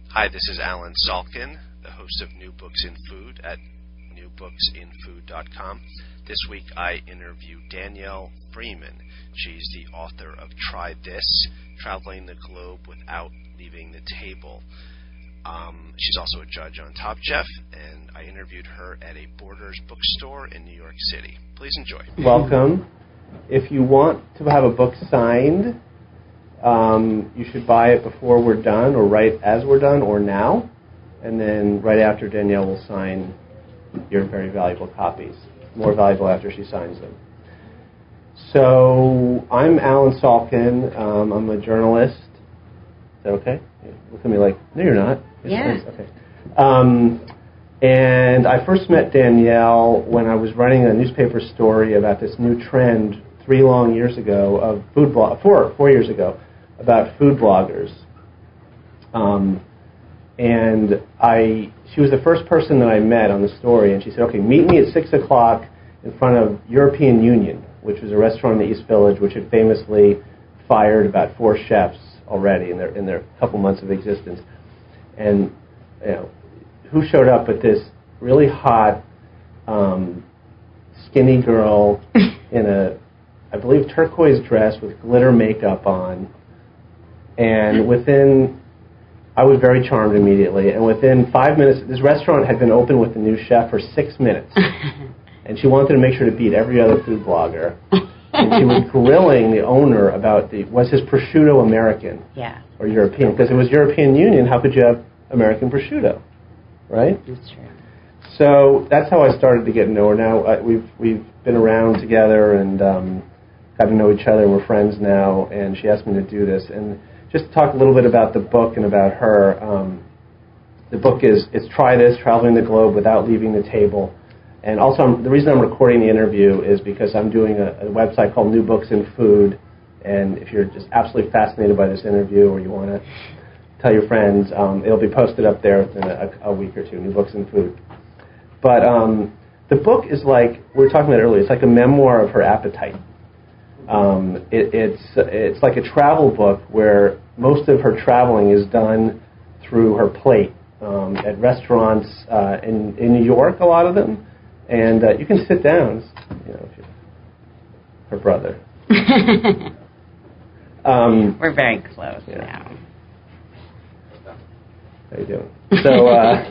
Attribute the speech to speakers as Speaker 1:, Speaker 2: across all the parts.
Speaker 1: Hi, this is Alan Salkin, the host of New Books in Food at newbooksinfood.com. This week I interview Danielle Freeman. She's the author of Try This, Traveling the Globe Without Leaving the Table. She's also a judge on Top Chef, and I interviewed her at a Borders bookstore in New York City. Please enjoy.
Speaker 2: Welcome. If you want to have a book signed, you should buy it before we're done, or right as we're done, or now. And then right after, Danielle will sign your very valuable copies. More valuable after she signs them. So I'm Alan Salkin. I'm a journalist. Is that okay? Look at me like, no, you're not.
Speaker 3: Yeah.
Speaker 2: Okay. And I first met Danielle when I was writing a newspaper story about this new trend 3 long years ago of food blog, 4 years ago, about food bloggers. And she was the first person that I met on the story, and she said, okay, meet me at 6 o'clock in front of European Union, which was a restaurant in the East Village, which had famously fired about 4 chefs already in their couple months of existence. And who showed up but this really hot, skinny girl in a, I believe, turquoise dress with glitter makeup on. And I was very charmed immediately. And within 5 minutes, this restaurant had been open with the new chef for 6 minutes. And she wanted to make sure to beat every other food blogger. And she was grilling the owner about was his prosciutto American?
Speaker 3: Yeah.
Speaker 2: Or European? Because it was European Union, how could you have American prosciutto? Right?
Speaker 3: That's true.
Speaker 2: So that's how I started to get to know her. Now we've been around together and got to know each other. We're friends now, and she asked me to do this. And just to talk a little bit about the book and about her. The book is Try This, Traveling the Globe Without Leaving the Table. And also, the reason I'm recording the interview is because I'm doing a website called New Books in Food. And if you're just absolutely fascinated by this interview or you want to tell your friends, it'll be posted up there within a week or two, New Books in Food. But the book is like, we were talking about earlier, it's like a memoir of her appetite. It's like a travel book where most of her traveling is done through her plate at restaurants in New York, a lot of them. And you can sit down, her brother.
Speaker 3: We're very close now.
Speaker 2: How you doing? So,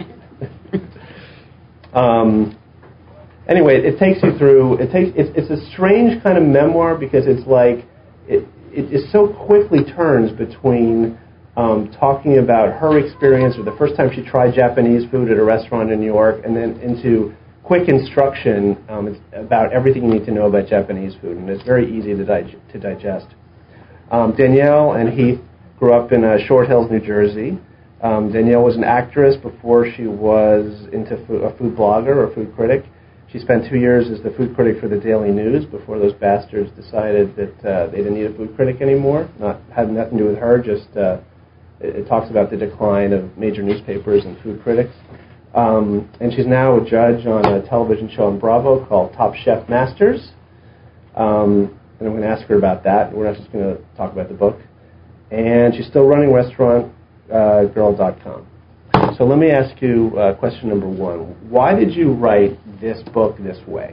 Speaker 2: anyway, it takes you through. It's a strange kind of memoir because it's like it so quickly turns between talking about her experience or the first time she tried Japanese food at a restaurant in New York, and then into quick instruction about everything you need to know about Japanese food, and it's very easy to digest. Danielle and Heath grew up in Short Hills, New Jersey. Danielle was an actress before she was into a food blogger or food critic. She spent 2 years as the food critic for the Daily News before those bastards decided that they didn't need a food critic anymore. Had nothing to do with her, just it talks about the decline of major newspapers and food critics. And she's now a judge on a television show on Bravo called Top Chef Masters. And I'm going to ask her about that. We're not just going to talk about the book. And she's still running restaurantgirl.com. So let me ask you question number 1. Why did you write this book this way?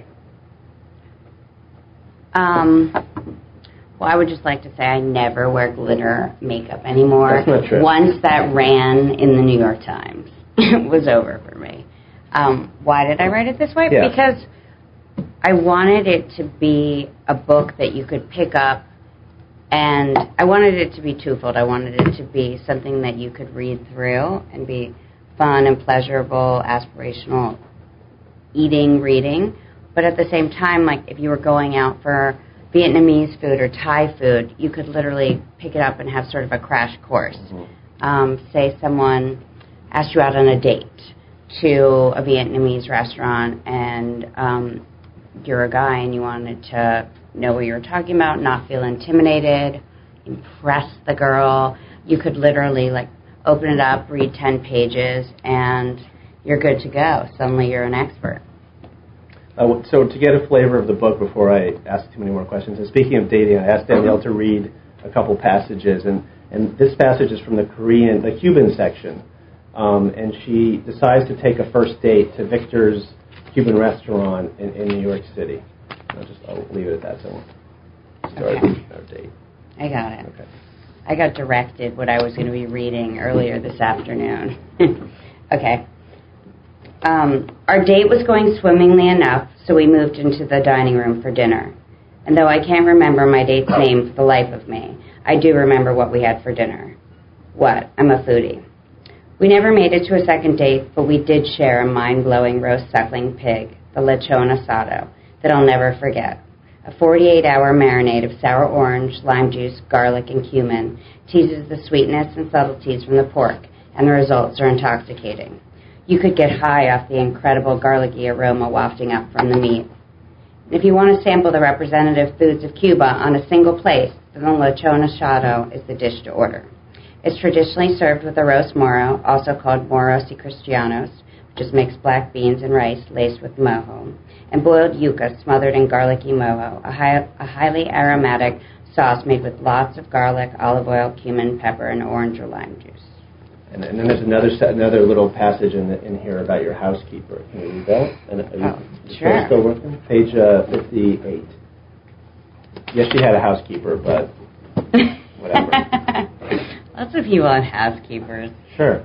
Speaker 3: Well, I would just like to say I never wear glitter makeup anymore.
Speaker 2: That's not true.
Speaker 3: Once that ran in the New York Times, it was over for me. Why did I write it this way?
Speaker 2: Yeah.
Speaker 3: Because I wanted it to be a book that you could pick up, and I wanted it to be twofold. I wanted it to be something that you could read through and be fun and pleasurable, aspirational reading, but at the same time, like if you were going out for Vietnamese food or Thai food, you could literally pick it up and have sort of a crash course. Mm-hmm. Say someone asked you out on a date to a Vietnamese restaurant, and you're a guy and you wanted to know what you were talking about, not feel intimidated, impress the girl. You could literally open it up, read 10 pages, and you're good to go. Suddenly you're an expert.
Speaker 2: So to get a flavor of the book before I ask too many more questions, and speaking of dating, I asked Danielle to read a couple passages, and this passage is from the Cuban section and she decides to take a first date to Victor's Cuban restaurant in New York City. I'll leave it at that. So we'll start our date.
Speaker 3: I got it.
Speaker 2: Okay.
Speaker 3: I got directed what I was going to be reading earlier this afternoon. Okay. Our date was going swimmingly enough, so we moved into the dining room for dinner. And though I can't remember my date's name for the life of me, I do remember what we had for dinner. What? I'm a foodie. We never made it to a second date, but we did share a mind-blowing roast suckling pig, the lechon asado, that I'll never forget. A 48-hour marinade of sour orange, lime juice, garlic, and cumin teases the sweetness and subtleties from the pork, and the results are intoxicating. You could get high off the incredible garlicky aroma wafting up from the meat. If you want to sample the representative foods of Cuba on a single plate, then the lechon asado is the dish to order. It's traditionally served with arroz moro, also called moros y cristianos, which is mixed black beans and rice laced with mojo, and boiled yuca smothered in garlicky mojo, a highly aromatic sauce made with lots of garlic, olive oil, cumin, pepper, and orange or lime juice.
Speaker 2: And then there's another little passage in here about your housekeeper. Can you read that? And,
Speaker 3: sure.
Speaker 2: Still working? Page 58. Yes, she had a housekeeper, but whatever.
Speaker 3: Lots of people have housekeepers.
Speaker 2: Sure.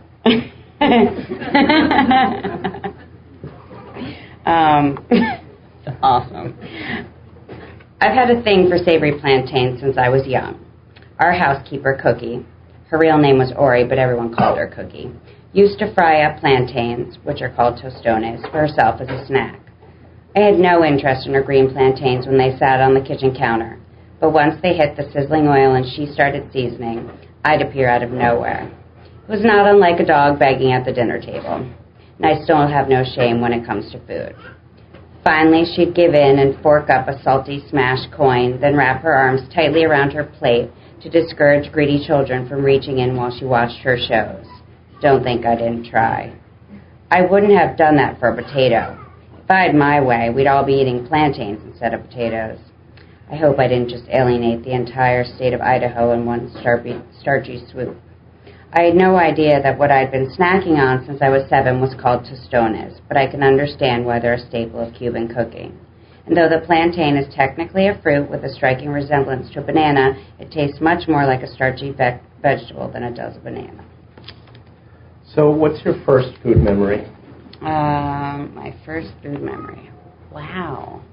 Speaker 3: Awesome. I've had a thing for savory plantains since I was young. Our housekeeper, Cookie, her real name was Ori, but everyone called her Cookie, used to fry up plantains, which are called tostones, for herself as a snack. I had no interest in her green plantains when they sat on the kitchen counter, but once they hit the sizzling oil and she started seasoning, I'd appear out of nowhere. It was not unlike a dog begging at the dinner table, and I still have no shame when it comes to food. Finally, she'd give in and fork up a salty smashed coin, then wrap her arms tightly around her plate to discourage greedy children from reaching in while she watched her shows. Don't think I didn't try. I wouldn't have done that for a potato. If I had my way, we'd all be eating plantains instead of potatoes. I hope I didn't just alienate the entire state of Idaho in one starchy swoop. I had no idea that what I'd been snacking on since I was 7 was called tostones, but I can understand why they're a staple of Cuban cooking. And though the plantain is technically a fruit with a striking resemblance to a banana, it tastes much more like a starchy vegetable than it does a banana.
Speaker 2: So what's your first food memory?
Speaker 3: My first food memory. Wow.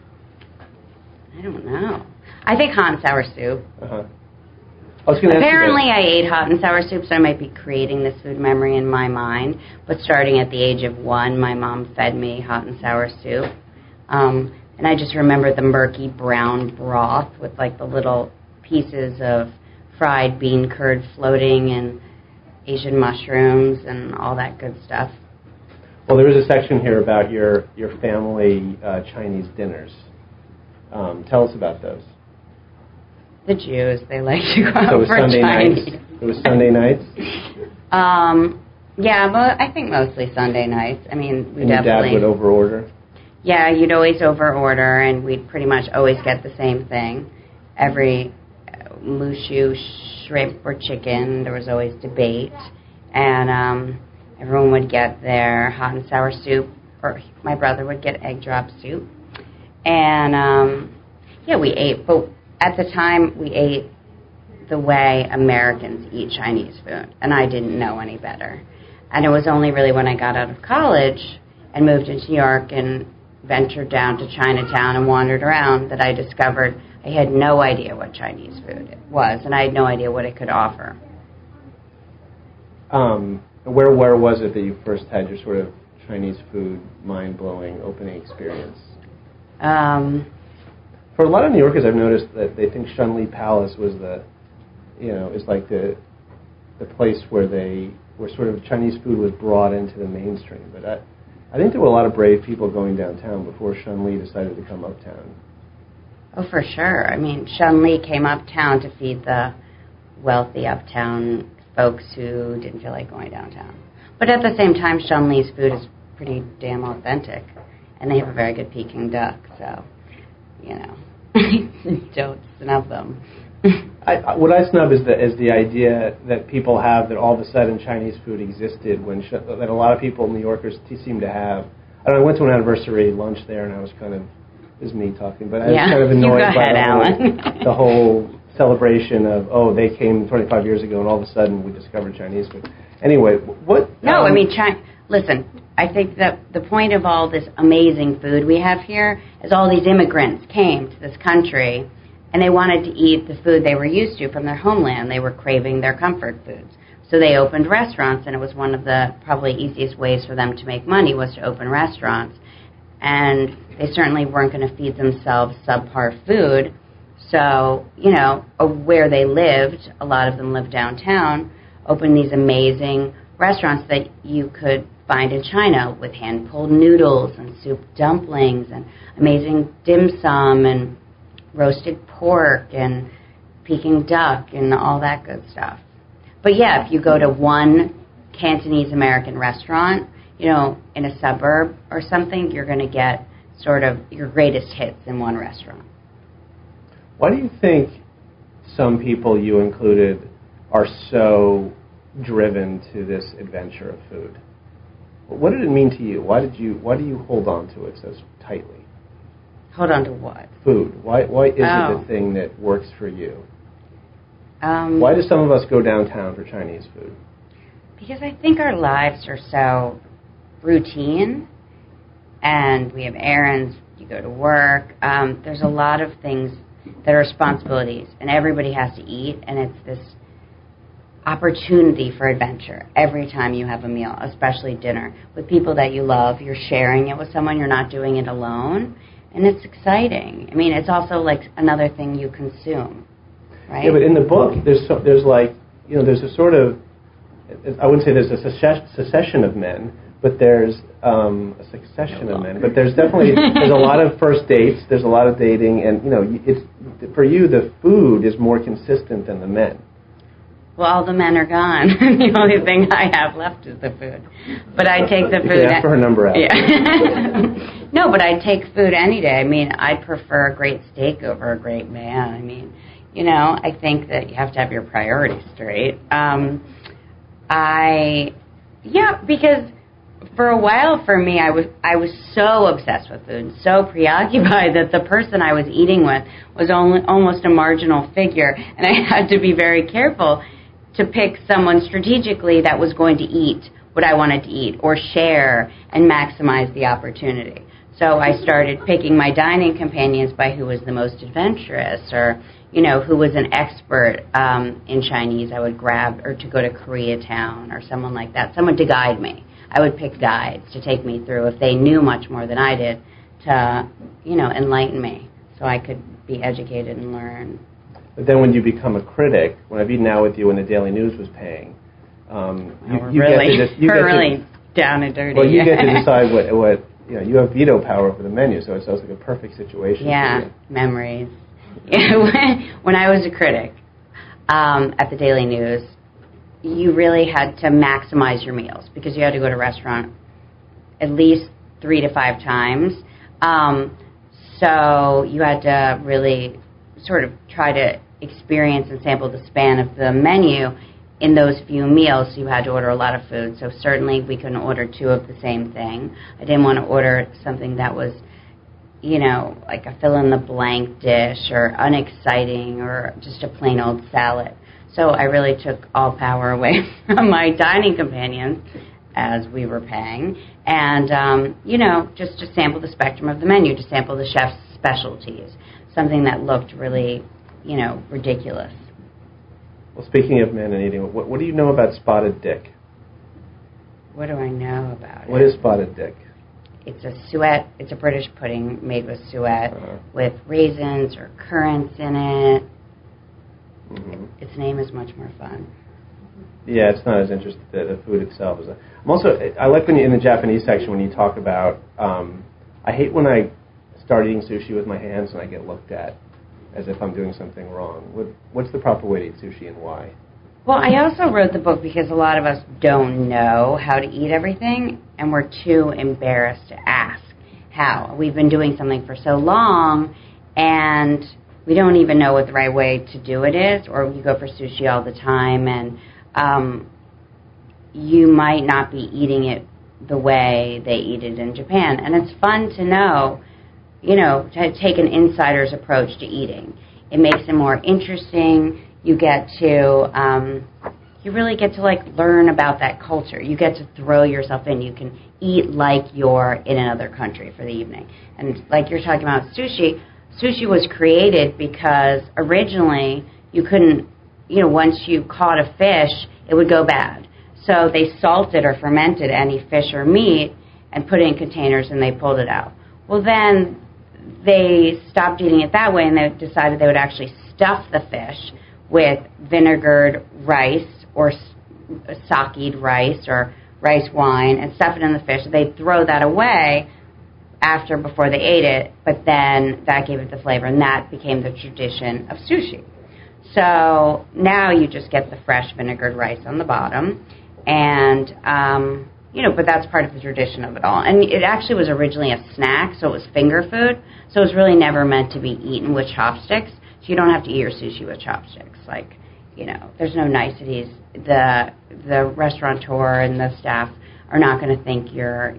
Speaker 3: I don't know. I think hot and sour soup.
Speaker 2: Uh-huh. Apparently
Speaker 3: I ate hot and sour soup, so I might be creating this food memory in my mind. But starting at the age of 1, my mom fed me hot and sour soup. And I just remember the murky brown broth with like the little pieces of fried bean curd floating and Asian mushrooms and all that good stuff.
Speaker 2: Well, there is a section here about your family Chinese dinners. Tell us about those.
Speaker 3: The Jews, they like to go out
Speaker 2: So it was
Speaker 3: for
Speaker 2: Sunday
Speaker 3: Chinese.
Speaker 2: nights? It was Sunday nights?
Speaker 3: Yeah, but I think mostly Sunday nights. I mean, we
Speaker 2: and
Speaker 3: definitely...
Speaker 2: your dad would overorder?
Speaker 3: Yeah, you'd always overorder, and we'd pretty much always get the same thing. Every mushu, shrimp, or chicken, there was always debate. And everyone would get their hot and sour soup, or my brother would get egg drop soup. And, yeah, we ate, but at the time we ate the way Americans eat Chinese food, and I didn't know any better. And it was only really when I got out of college and moved into New York and ventured down to Chinatown and wandered around that I discovered I had no idea what Chinese food was, and I had no idea what it could offer.
Speaker 2: Where was it that you first had your sort of Chinese food mind-blowing opening experience? For a lot of New Yorkers, I've noticed that they think Shunli Palace was is like the place where sort of Chinese food was brought into the mainstream. But I think there were a lot of brave people going downtown before Shunli decided to come uptown.
Speaker 3: Oh, for sure. I mean, Shunli came uptown to feed the wealthy uptown folks who didn't feel like going downtown. But at the same time, Shunli's food is pretty damn authentic, and they have a very good Peking duck, so, don't snub them.
Speaker 2: What I snub is the idea that people have that all of a sudden Chinese food existed that a lot of people, New Yorkers, seem to have. I went to an anniversary lunch there, and I was kind of, it was me talking, but I was kind of annoyed by the whole celebration of, they came 25 years ago, and all of a sudden we discovered Chinese food. Anyway, what?
Speaker 3: No, I mean, listen, I think that the point of all this amazing food we have here is all these immigrants came to this country, and they wanted to eat the food they were used to from their homeland. They were craving their comfort foods. So they opened restaurants, and it was one of the probably easiest ways for them to make money was to open restaurants. And they certainly weren't going to feed themselves subpar food. So, where they lived, a lot of them lived downtown, opened these amazing restaurants that you could find in China with hand-pulled noodles and soup dumplings and amazing dim sum and roasted pork and Peking duck and all that good stuff. But yeah, if you go to one Cantonese American restaurant, in a suburb or something, you're going to get sort of your greatest hits in one restaurant.
Speaker 2: Why do you think some people, you included, are so driven to this adventure of food? What did it mean to you? Why do you hold on to it so tightly?
Speaker 3: Hold on to what?
Speaker 2: Food. Why is it the thing that works for you? Why do some of us go downtown for Chinese food?
Speaker 3: Because I think our lives are so routine, and we have errands, you go to work. There's a lot of things that are responsibilities, and everybody has to eat, and it's this opportunity for adventure every time you have a meal, especially dinner, with people that you love. You're sharing it with someone. You're not doing it alone, and it's exciting. I mean, it's also like another thing you consume, right?
Speaker 2: Yeah, but in the book, there's a sort of, I wouldn't say there's a succession of men, but there's a succession of men. But there's definitely there's a lot of first dates. There's a lot of dating, and it's for you the food is more consistent than the men.
Speaker 3: Well, all the men are gone. The only thing I have left is the food. But I take the food.
Speaker 2: Ask for her number out.
Speaker 3: Yeah. No, but I take food any day. I mean, I prefer a great steak over a great man. I mean, I think that you have to have your priorities straight. Because for a while for me, I was so obsessed with food, so preoccupied that the person I was eating with was almost a marginal figure, and I had to be very careful to pick someone strategically that was going to eat what I wanted to eat or share and maximize the opportunity. So I started picking my dining companions by who was the most adventurous or, who was an expert in Chinese. I would grab, or to go to Koreatown or someone like that, someone to guide me. I would pick guides to take me through if they knew much more than I did to, enlighten me so I could be educated and learn.
Speaker 2: But then when you become a critic, when I've eaten out with you when the Daily News was paying, you
Speaker 3: really down and dirty.
Speaker 2: Well, you get to decide what you have veto power over the menu, so it sounds like a perfect situation.
Speaker 3: Yeah,
Speaker 2: for you.
Speaker 3: Memories. When I was a critic at the Daily News, you really had to maximize your meals because you had to go to a restaurant at least 3 to 5 times. So you had to really sort of try to experience and sample the span of the menu in those few meals. So you had to order a lot of food. So certainly we couldn't order 2 of the same thing. I didn't want to order something that was, like a fill-in-the-blank dish or unexciting or just a plain old salad. So I really took all power away from my dining companions as we were paying and, just to sample the spectrum of the menu, to sample the chef's specialties, something that looked really, ridiculous.
Speaker 2: Well, speaking of men and eating, what do you know about spotted dick?
Speaker 3: What do I know about it?
Speaker 2: What is spotted dick?
Speaker 3: It's a suet. It's a British pudding made with suet with raisins or currants in it. Mm-hmm. Its name is much more fun.
Speaker 2: Yeah, it's not as interesting. The food itself is. I like when you in the Japanese section when you talk about. I hate when I start eating sushi with my hands and I get looked at as if I'm doing something wrong. What's the proper way to eat sushi and why?
Speaker 3: Well, I also wrote the book because a lot of us don't know how to eat everything, and we're too embarrassed to ask how. We've been doing something for so long, and we don't even know what the right way to do it is, or you go for sushi all the time, and you might not be eating it the way they eat it in Japan. And it's fun to know, to take an insider's approach to eating. It makes it more interesting. You get to, you really get to, learn about that culture. You get to throw yourself in. You can eat like you're in another country for the evening. And like you're talking about sushi was created because originally you couldn't, once you caught a fish, it would go bad. So they salted or fermented any fish or meat and put it in containers, and they pulled it out. Well, then they stopped eating it that way, and they decided they would actually stuff the fish with vinegared rice or sake'd rice or rice wine and stuff it in the fish. They'd throw that away before they ate it, but then that gave it the flavor, and that became the tradition of sushi. So now you just get the fresh vinegared rice on the bottom, and, but that's part of the tradition of it all. And it actually was originally a snack, so it was finger food, so it was really never meant to be eaten with chopsticks, so you don't have to eat your sushi with chopsticks. There's no niceties. The restaurateur and the staff are not going to think you're,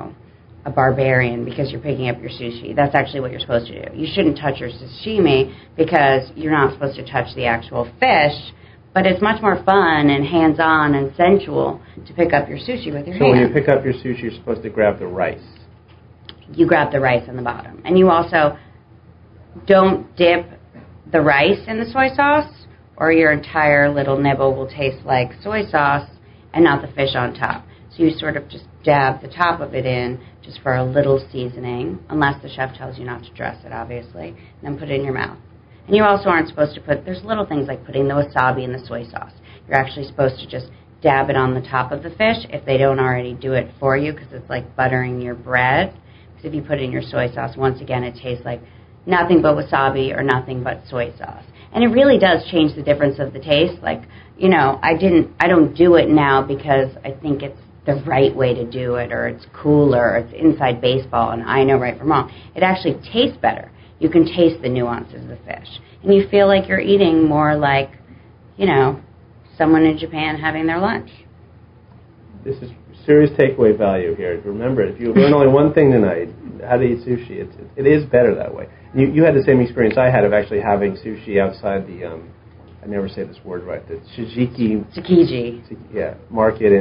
Speaker 3: a barbarian because you're picking up your sushi. That's actually what you're supposed to do. You shouldn't touch your sashimi because you're not supposed to touch the actual fish, but it's much more fun and hands-on and sensual to pick up your sushi with your hands.
Speaker 2: So when you pick up your sushi, you're supposed to grab the rice.
Speaker 3: You grab the rice on the bottom. And you also don't dip the rice in the soy sauce, or your entire little nibble will taste like soy sauce and not the fish on top. So you sort of just dab the top of it in just for a little seasoning, unless the chef tells you not to dress it, obviously, and then put it in your mouth. And you also aren't supposed to there's little things like putting the wasabi in the soy sauce. You're actually supposed to just dab it on the top of the fish if they don't already do it for you, because it's like buttering your bread. Because if you put it in your soy sauce, once again, it tastes like nothing but wasabi or nothing but soy sauce. And it really does change the difference of the taste. I don't do it now because I think it's the right way to do it, or it's cooler, or it's inside baseball and I know right from wrong. It actually tastes better. You can taste the nuances of the fish. And you feel like you're eating more like, someone in Japan having their lunch.
Speaker 2: This is serious takeaway value here. Remember, if you learn only one thing tonight, how to eat sushi, it is better that way. You had the same experience I had of actually having sushi outside the, I never say this word right, the
Speaker 3: Tsukiji.
Speaker 2: Market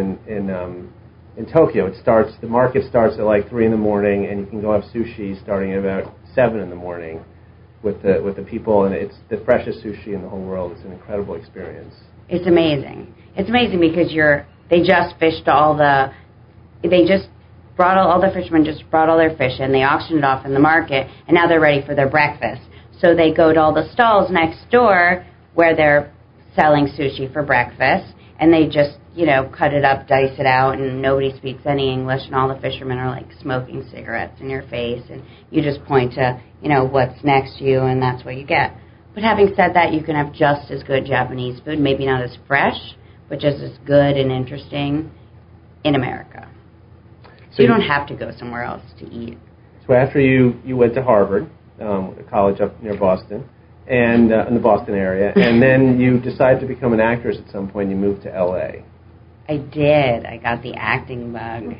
Speaker 2: in Tokyo. The market starts at 3 in the morning, and you can go have sushi starting at about 7 in the morning with the people, and it's the freshest sushi in the whole world. It's an incredible experience.
Speaker 3: It's amazing. It's amazing because they just fished all the fishermen just brought all their fish in, they auctioned it off in the market, and now they're ready for their breakfast. So they go to all the stalls next door where they're selling sushi for breakfast, and they just, cut it up, dice it out, and nobody speaks any English, and all the fishermen are smoking cigarettes in your face, and you just point to, what's next to you, and that's what you get. But having said that, you can have just as good Japanese food, maybe not as fresh, but just as good and interesting in America. So you don't have to go somewhere else to eat.
Speaker 2: So after you went to Harvard, a college up near Boston, and in the Boston area, and then you decided to become an actress at some point. You moved to L.A.
Speaker 3: I did. I got the acting bug.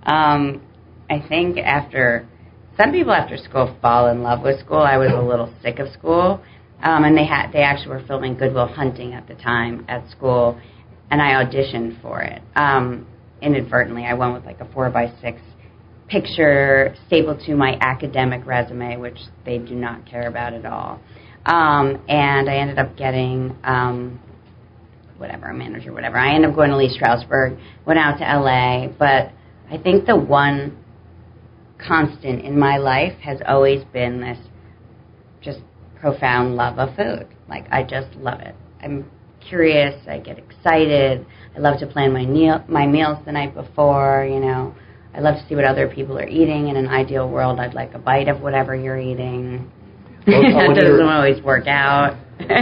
Speaker 3: I think some people after school fall in love with school. I was a little sick of school, and they actually were filming Good Will Hunting at the time at school, and I auditioned for it. Inadvertently, I went with a 4x6 picture stapled to my academic resume, which they do not care about at all. And I ended up getting, a manager, whatever. I ended up going to Lee Strasberg, went out to L.A., but I think the one constant in my life has always been this just profound love of food. I just love it. I'm curious. I get excited. I love to plan my meals the night before, I love to see what other people are eating. In an ideal world, I'd like a bite of whatever you're eating. It doesn't always work out.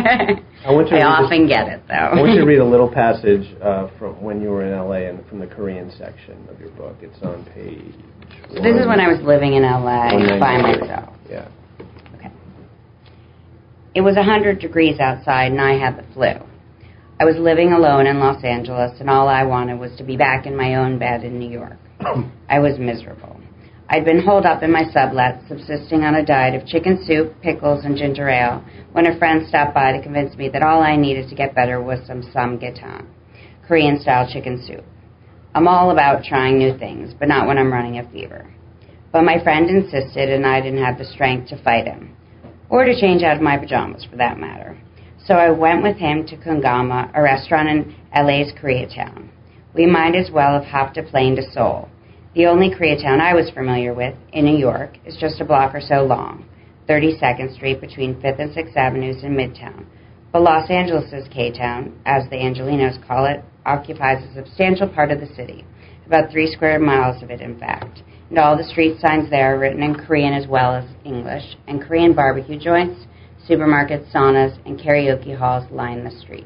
Speaker 3: I often get it, though.
Speaker 2: I want you to read a little passage from when you were in L.A. and from the Korean section of your book. It's on page
Speaker 3: This is when I was living in L.A. by myself.
Speaker 2: Yeah.
Speaker 3: Okay. It was 100 degrees outside, and I had the flu. I was living alone in Los Angeles, and all I wanted was to be back in my own bed in New York. I was miserable. I'd been holed up in my sublet, subsisting on a diet of chicken soup, pickles, and ginger ale, when a friend stopped by to convince me that all I needed to get better was some samgyetang, Korean-style chicken soup. I'm all about trying new things, but not when I'm running a fever. But my friend insisted, and I didn't have the strength to fight him, or to change out of my pajamas, for that matter. So I went with him to Kungama, a restaurant in LA's Koreatown. We might as well have hopped a plane to Seoul. The only Koreatown I was familiar with, in New York, is just a block or so long, 32nd Street between 5th and 6th Avenues in Midtown. But Los Angeles' K-Town, as the Angelinos call it, occupies a substantial part of the city, about 3 square miles of it, in fact. And all the street signs there are written in Korean as well as English, and Korean barbecue joints, supermarkets, saunas, and karaoke halls line the streets.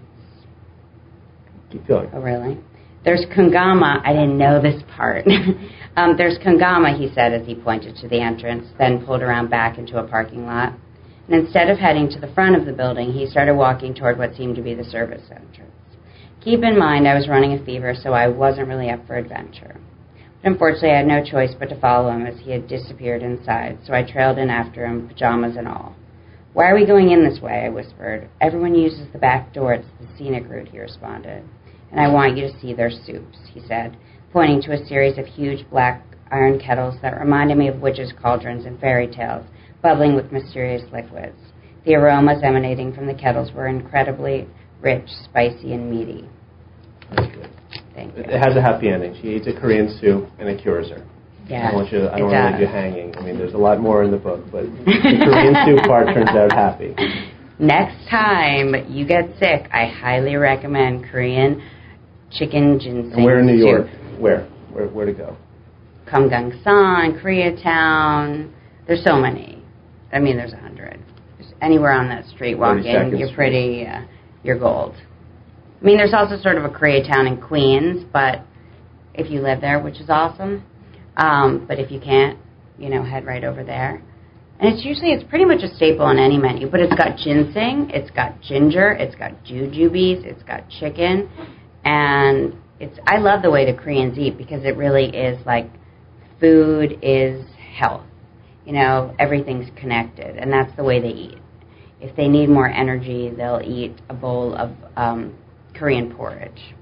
Speaker 2: Keep going.
Speaker 3: Oh, really? There's Kungama. I didn't know this part. There's Kungama, he said as he pointed to the entrance, then pulled around back into a parking lot. And instead of heading to the front of the building, he started walking toward what seemed to be the service entrance. Keep in mind, I was running a fever, so I wasn't really up for adventure. But unfortunately, I had no choice but to follow him as he had disappeared inside, so I trailed in after him, pajamas and all. Why are we going in this way? I whispered. Everyone uses the back door. It's the scenic route, he responded. And I want you to see their soups, he said, pointing to a series of huge black iron kettles that reminded me of witches' cauldrons and fairy tales, bubbling with mysterious liquids. The aromas emanating from the kettles were incredibly rich, spicy, and meaty.
Speaker 2: That's good.
Speaker 3: Thank you.
Speaker 2: It has a happy ending. She eats a Korean soup, and it cures her.
Speaker 3: Yeah,
Speaker 2: I don't want to leave you hanging. I mean, there's a lot more in the book, but the Korean soup part turns out happy.
Speaker 3: Next time you get sick, I highly recommend Korean chicken ginseng
Speaker 2: And where in New York?
Speaker 3: soup.
Speaker 2: Where to go?
Speaker 3: Kumgangsan, Koreatown. There's so many. I mean, there's 100. Just anywhere on that street, walk in, you're pretty, you're gold. I mean, there's also sort of a Koreatown in Queens, but if you live there, which is awesome. But if you can't, head right over there. And it's pretty much a staple on any menu, but it's got ginseng, it's got ginger, it's got jujubes, it's got chicken, and I love the way the Koreans eat because it really is like food is health. Everything's connected, and that's the way they eat. If they need more energy, they'll eat a bowl of Korean porridge.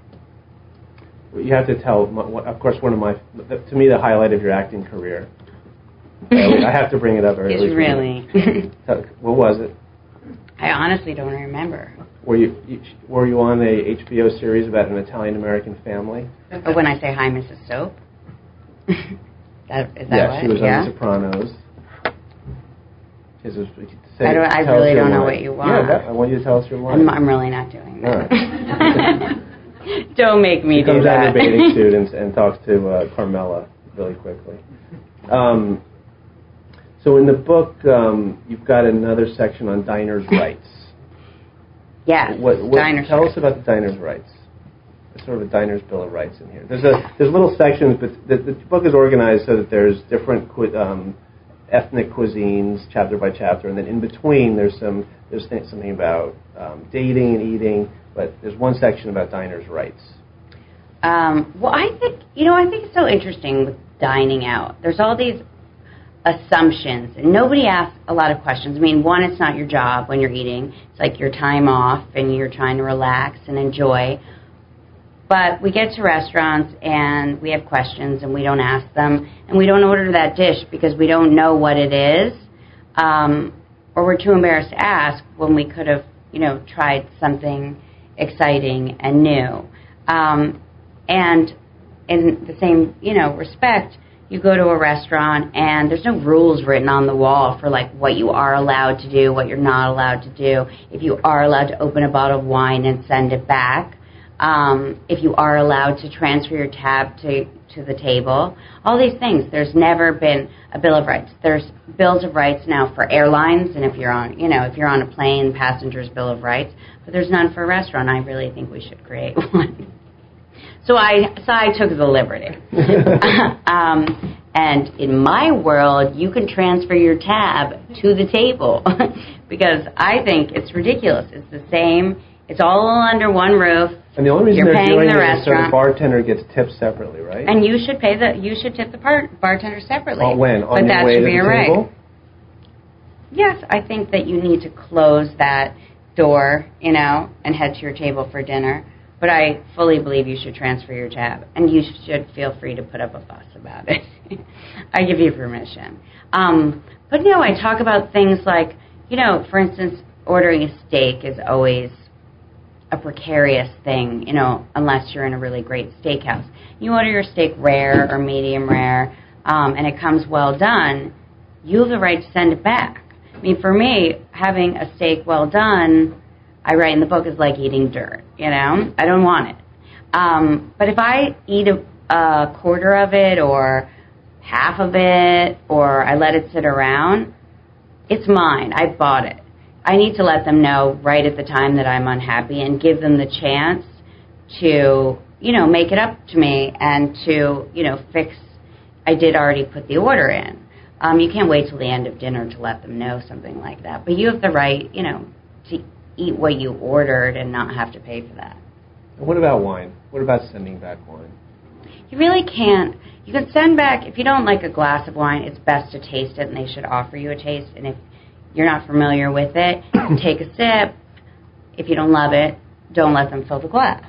Speaker 2: You have to tell, of course, to me, the highlight of your acting career. I have to bring it up.
Speaker 3: It's really.
Speaker 2: What was it?
Speaker 3: I honestly don't remember.
Speaker 2: Were you on a HBO series about an Italian-American family?
Speaker 3: Oh, when I say hi, Mrs. Soap? Is that
Speaker 2: yeah, she was on The Sopranos.
Speaker 3: I really don't know what you want.
Speaker 2: Yeah, I want you to tell us your line.
Speaker 3: I'm really not doing that.
Speaker 2: Right.
Speaker 3: Don't make me do that.
Speaker 2: She comes out of bathing suit and talks to Carmela really quickly. So in the book, you've got another section on diners' rights.
Speaker 3: Yes,
Speaker 2: tell us about the diners' rights. There's sort of a diner's bill of rights in here. There's little sections, but the book is organized so that there's different ethnic cuisines, chapter by chapter, and then in between there's something about dating and eating. But there's one section about diners' rights.
Speaker 3: Well, I think it's so interesting with dining out. There's all these assumptions, and nobody asks a lot of questions. I mean, one, it's not your job when you're eating. It's like your time off, and you're trying to relax and enjoy. But we get to restaurants, and we have questions, and we don't ask them, and we don't order that dish because we don't know what it is, or we're too embarrassed to ask when we could have, tried something exciting and new. And in the same, respect, you go to a restaurant and there's no rules written on the wall for like what you are allowed to do, what you're not allowed to do, if you are allowed to open a bottle of wine and send it back, if you are allowed to transfer your tab to the table, all these things. There's never been a Bill of Rights. There's bills of rights now for airlines, and if you're on a plane, passengers' Bill of Rights, but there's none for a restaurant. I really think we should create one. So I took the liberty. And in my world, you can transfer your tab to the table because I think it's ridiculous. It's the same. It's all under one roof.
Speaker 2: And the only reason
Speaker 3: You're
Speaker 2: they're
Speaker 3: paying
Speaker 2: doing
Speaker 3: the
Speaker 2: it is so the
Speaker 3: restaurant.
Speaker 2: bartender gets tipped separately, right?
Speaker 3: And you should tip the bartender separately.
Speaker 2: When?
Speaker 3: But
Speaker 2: On
Speaker 3: that
Speaker 2: your way
Speaker 3: should
Speaker 2: to
Speaker 3: be
Speaker 2: the
Speaker 3: right.
Speaker 2: table?
Speaker 3: Yes, I think that you need to close that door, and head to your table for dinner. But I fully believe you should transfer your tab, and you should feel free to put up a fuss about it. I give you permission. But no, I talk about things like, for instance, ordering a steak is always a precarious thing, unless you're in a really great steakhouse. You order your steak rare or medium rare, and it comes well done, you have the right to send it back. I mean, for me, having a steak well done, I write in the book, is like eating dirt, I don't want it. But if I eat a quarter of it or half of it, or I let it sit around, it's mine. I bought it. I need to let them know right at the time that I'm unhappy and give them the chance to, make it up to me and to, fix. I did already put the order in. You can't wait till the end of dinner to let them know something like that. But you have the right, to eat what you ordered and not have to pay for that.
Speaker 2: What about wine? What about sending back wine?
Speaker 3: You really can't. You can send back, if you don't like a glass of wine, it's best to taste it, and they should offer you a taste. And if you're not familiar with it, take a sip. If you don't love it, don't let them fill the glass.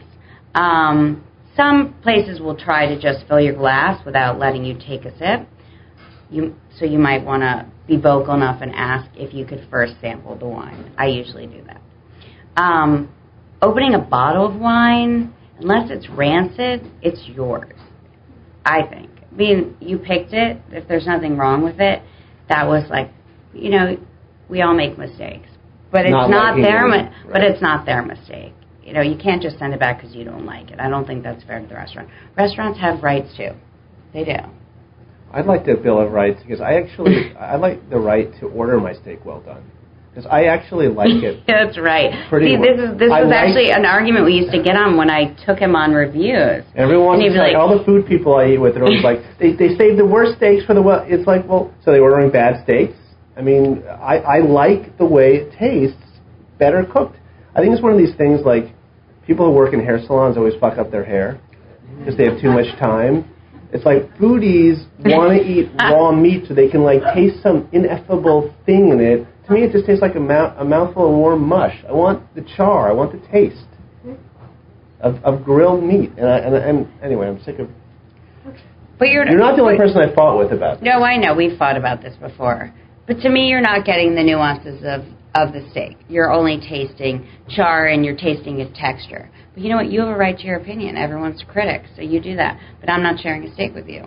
Speaker 3: Some places will try to just fill your glass without letting you take a sip. So you might want to be vocal enough and ask if you could first sample the wine. I usually do that. Opening a bottle of wine, unless it's rancid, it's yours, I think. I mean, you picked it. If there's nothing wrong with it, that was like, we all make mistakes. But it's not their But it's not their mistake. You can't just send it back because you don't like it. I don't think that's fair to the restaurant. Restaurants have rights, too. They do.
Speaker 2: I'd like the Bill of Rights because I like the right to order my steak well done. Because I actually like it.
Speaker 3: That's right.
Speaker 2: See,
Speaker 3: this was actually an argument we used to get on when I took him on reviews.
Speaker 2: Everyone wants to say, all the food people I eat with are always like, they save the worst steaks for the well. It's like, well, so they're ordering bad steaks? I mean, I like the way it tastes better cooked. I think it's one of these things like people who work in hair salons always fuck up their hair because they have too much time. It's like foodies want to eat raw meat so they can taste some ineffable thing in it. To me, it just tastes like a mouthful of warm mush. I want the char. I want the taste of grilled meat. And anyway, I'm sick of.
Speaker 3: But you're
Speaker 2: not the only person I fought with about this.
Speaker 3: No, I know. We've fought about this before. But to me, you're not getting the nuances of the steak. You're only tasting char and you're tasting its texture. But you know what? You have a right to your opinion. Everyone's a critic, so you do that. But I'm not sharing a steak with you.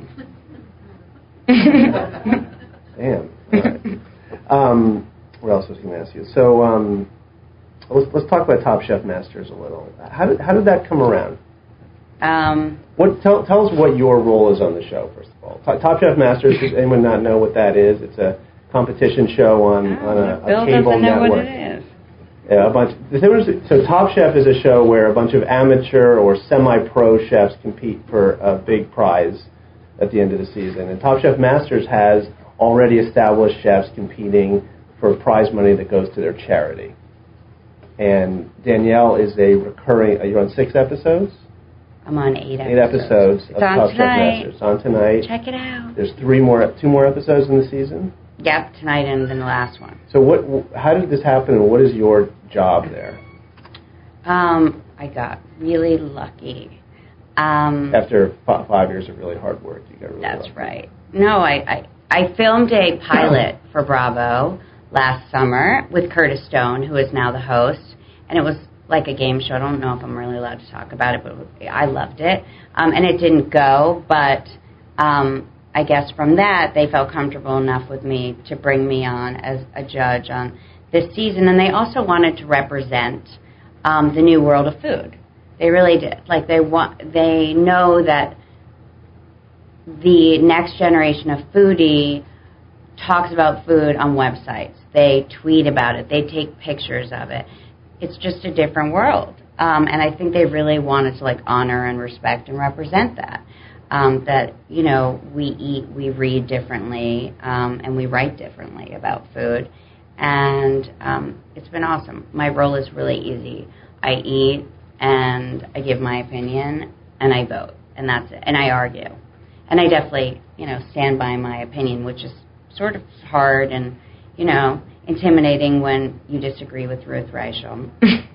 Speaker 2: Damn. All right. What else was I going to ask you? So let's talk about Top Chef Masters a little. How did that come around? Tell us what your role is on the show, first of all. Top Chef Masters, does anyone not know what that is? It's a competition show on a cable network. Bill doesn't know what it is. Yeah, so Top Chef is a show where a bunch of amateur or semi-pro chefs compete for a big prize at the end of the season. And Top Chef Masters has already established chefs competing for prize money that goes to their charity. And Danielle is a recurring. Are you on 6 episodes?
Speaker 3: I'm on 8 episodes.
Speaker 2: 8 episodes of Top Chef
Speaker 3: tonight.
Speaker 2: Masters. It's on tonight.
Speaker 3: Check it out.
Speaker 2: There's 2 more episodes in the season?
Speaker 3: Yep, tonight and then the last one.
Speaker 2: So how did this happen, and what is your job there?
Speaker 3: I got really lucky.
Speaker 2: After 5 years of really hard work, you got really lucky.
Speaker 3: That's right. No, I filmed a pilot for Bravo last summer with Curtis Stone, who is now the host, and it was like a game show. I don't know if I'm really allowed to talk about it, but I loved it. And it didn't go, but I guess from that, they felt comfortable enough with me to bring me on as a judge on this season. And they also wanted to represent the new world of food. They really did. They know that the next generation of foodie talks about food on websites. They tweet about it. They take pictures of it. It's just a different world. And I think they really wanted to honor and respect and represent that. That, we eat, we read differently, and we write differently about food. and it's been awesome. My role is really easy. I eat, and I give my opinion, and I vote, and that's it. And I argue. And I definitely, stand by my opinion, which is sort of hard and, intimidating when you disagree with Ruth Reichel.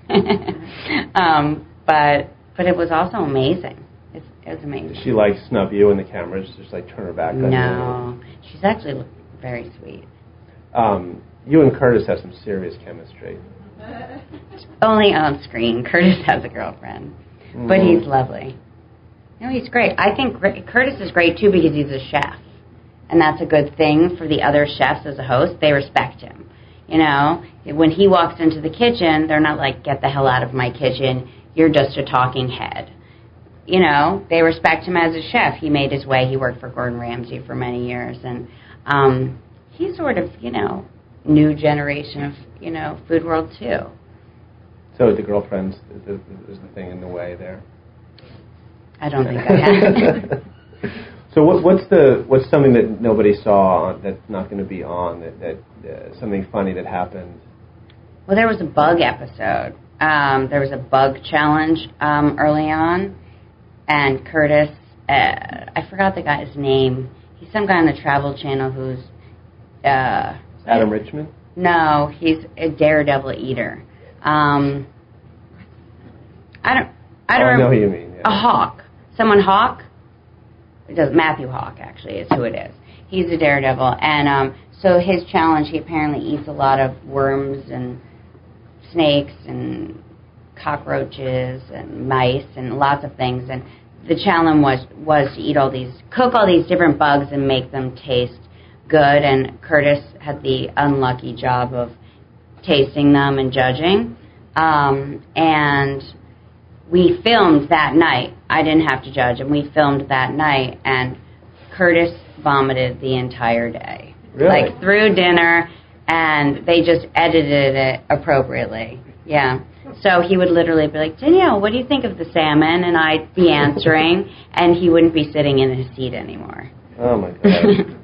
Speaker 3: But it was also amazing. It was amazing.
Speaker 2: Does she snub you in the cameras, just turn her back on you?
Speaker 3: No, she's actually very sweet.
Speaker 2: You and Curtis have some serious chemistry.
Speaker 3: Only on screen. Curtis has a girlfriend, but he's lovely. He's great. I think Curtis is great too because he's a chef, and that's a good thing for the other chefs as a host. They respect him. When he walks into the kitchen, they're not like, "Get the hell out of my kitchen. You're just a talking head." They respect him as a chef. He made his way. He worked for Gordon Ramsay for many years, and he's sort of, new generation of, food world too.
Speaker 2: So the girlfriends is the thing in the way there?
Speaker 3: I don't think I have.
Speaker 2: So what's something that nobody saw that's not going to be on, that something funny that happened?
Speaker 3: Well, there was a bug episode. There was a bug challenge early on, and Curtis, I forgot the guy's name. He's some guy on the Travel Channel who's...
Speaker 2: Adam Richman?
Speaker 3: No, he's a daredevil eater. I
Speaker 2: know who you mean. Yeah.
Speaker 3: A hawk. Someone Hawk? It does. Matthew Hawk, actually, is who it is. He's a daredevil. And so his challenge, he apparently eats a lot of worms and snakes and cockroaches and mice and lots of things. And the challenge was to cook all these different bugs and make them taste good. And Curtis had the unlucky job of tasting them and judging. And we filmed that night. I didn't have to judge, and we filmed that night, and Curtis vomited the entire day.
Speaker 2: Really?
Speaker 3: Through dinner, and they just edited it appropriately. Yeah. So he would literally be like, "Danielle, what do you think of the salmon?" And I'd be answering, and he wouldn't be sitting in his seat anymore.
Speaker 2: Oh, my God.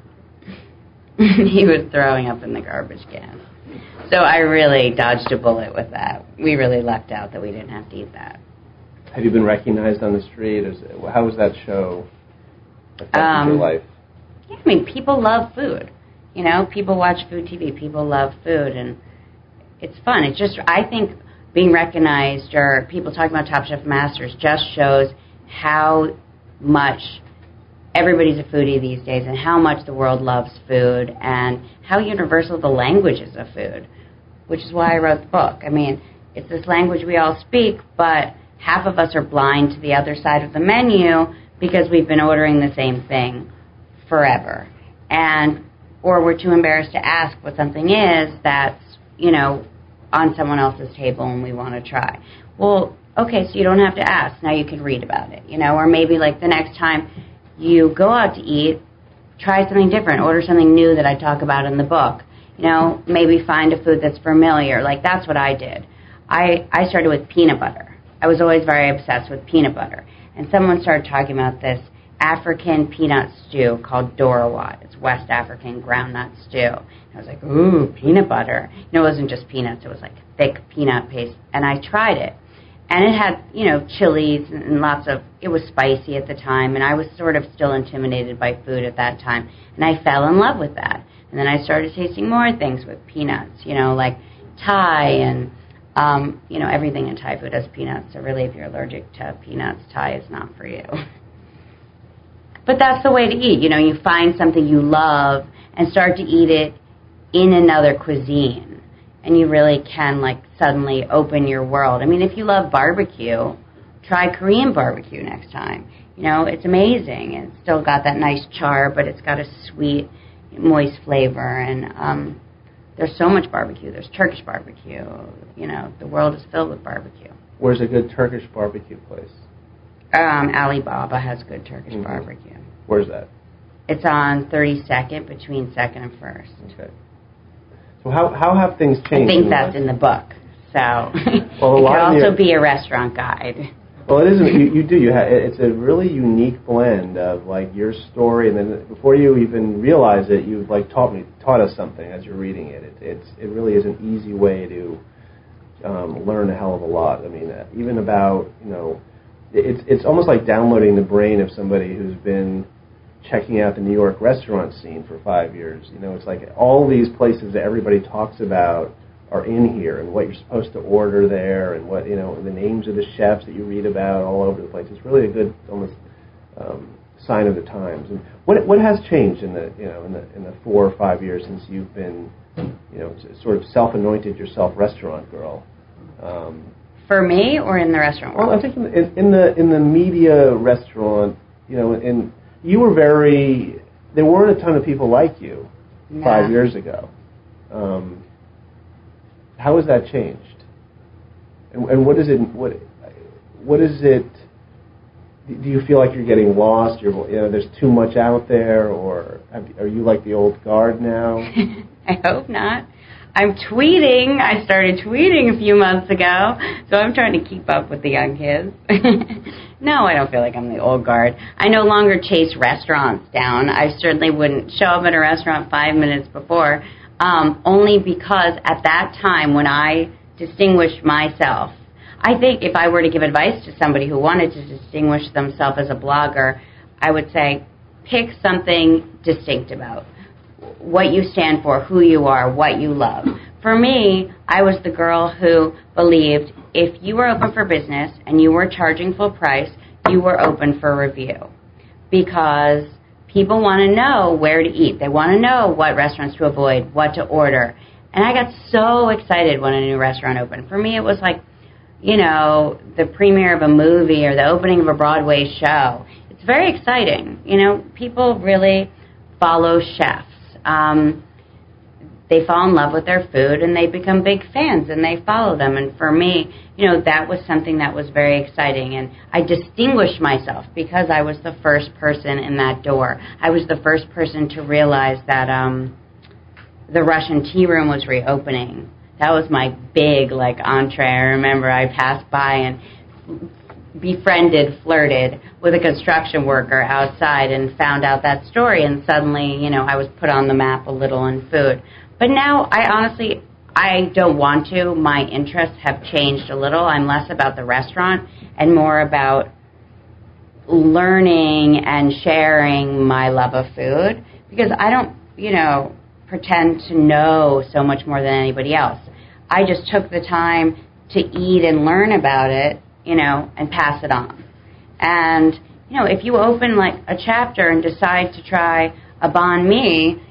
Speaker 3: He was throwing up in the garbage can. So I really dodged a bullet with that. We really lucked out that we didn't have to eat that.
Speaker 2: Have you been recognized on the street? How was that show affected your life?
Speaker 3: Yeah, people love food. People watch food TV. People love food, and it's fun. It's just, I think, being recognized or people talking about Top Chef Masters just shows how much everybody's a foodie these days and how much the world loves food and how universal the language is of food, which is why I wrote the book. It's this language we all speak, but half of us are blind to the other side of the menu because we've been ordering the same thing forever. Or we're too embarrassed to ask what something is that's, on someone else's table and we want to try. Well, okay, so you don't have to ask. Now you can read about it, or maybe the next time you go out to eat, try something different, order something new that I talk about in the book. Maybe find a food that's familiar. That's what I did. I started with peanut butter. I was always very obsessed with peanut butter. And someone started talking about this African peanut stew called Dorawat. It's West African groundnut stew. And I was like, ooh, peanut butter. It wasn't just peanuts. It was thick peanut paste. And I tried it. And it had, chilies and it was spicy at the time. And I was sort of still intimidated by food at that time. And I fell in love with that. And then I started tasting more things with peanuts, like Thai and, everything in Thai food has peanuts. So really, if you're allergic to peanuts, Thai is not for you. But that's the way to eat. You find something you love and start to eat it in another cuisine. And you really can, suddenly open your world. If you love barbecue, try Korean barbecue next time. It's amazing. It's still got that nice char, but it's got a sweet, moist flavor. And there's so much barbecue. There's Turkish barbecue. The world is filled with barbecue.
Speaker 2: Where's a good Turkish barbecue place?
Speaker 3: Alibaba has good Turkish barbecue.
Speaker 2: Where's that?
Speaker 3: It's on 32nd, between 2nd and 1st.
Speaker 2: Okay. So how have things changed?
Speaker 3: I think that's in the book. So
Speaker 2: well,
Speaker 3: it could also be a restaurant guide.
Speaker 2: Well, it isn't. You do. It's a really unique blend of like your story, and then before you even realize it, you've like taught us something as you're reading it. It really is an easy way to learn a hell of a lot. I mean, even about it's almost like downloading the brain of somebody who's been checking out the New York restaurant scene for 5 years. It's like all these places that everybody talks about are in here, and what you're supposed to order there, and what the names of the chefs that you read about all over the place. It's really a good almost sign of the times. And what has changed in the 4 or 5 years since you've been sort of self-anointed yourself restaurant girl?
Speaker 3: For me, or in the restaurant world?
Speaker 2: Well, I think in the media restaurant, and you were there weren't a ton of people like you 5 years ago. How has that changed? And what is it? What is it? Do you feel like you're getting lost? There's too much out there, or are you like the old guard now?
Speaker 3: I hope not. I'm tweeting. I started tweeting a few months ago, so I'm trying to keep up with the young kids. No, I don't feel like I'm the old guard. I no longer chase restaurants down. I certainly wouldn't show up at a restaurant 5 minutes before. Only because at that time when I distinguished myself, I think if I were to give advice to somebody who wanted to distinguish themselves as a blogger, I would say pick something distinct about what you stand for, who you are, what you love. For me, I was the girl who believed if you were open for business and you were charging full price, you were open for review. Because people want to know where to eat. They want to know what restaurants to avoid, what to order. And I got so excited when a new restaurant opened. For me, it was like, the premiere of a movie or the opening of a Broadway show. It's very exciting. People really follow chefs. They fall in love with their food, and they become big fans, and they follow them. And for me, that was something that was very exciting. And I distinguished myself because I was the first person in that door. I was the first person to realize that the Russian Tea Room was reopening. That was my big, entree. I remember I passed by and flirted with a construction worker outside and found out that story. And suddenly, I was put on the map a little in food. But now, I don't want to. My interests have changed a little. I'm less about the restaurant and more about learning and sharing my love of food, because I don't, pretend to know so much more than anybody else. I just took the time to eat and learn about it, and pass it on. And, if you open a chapter and decide to try a banh mi,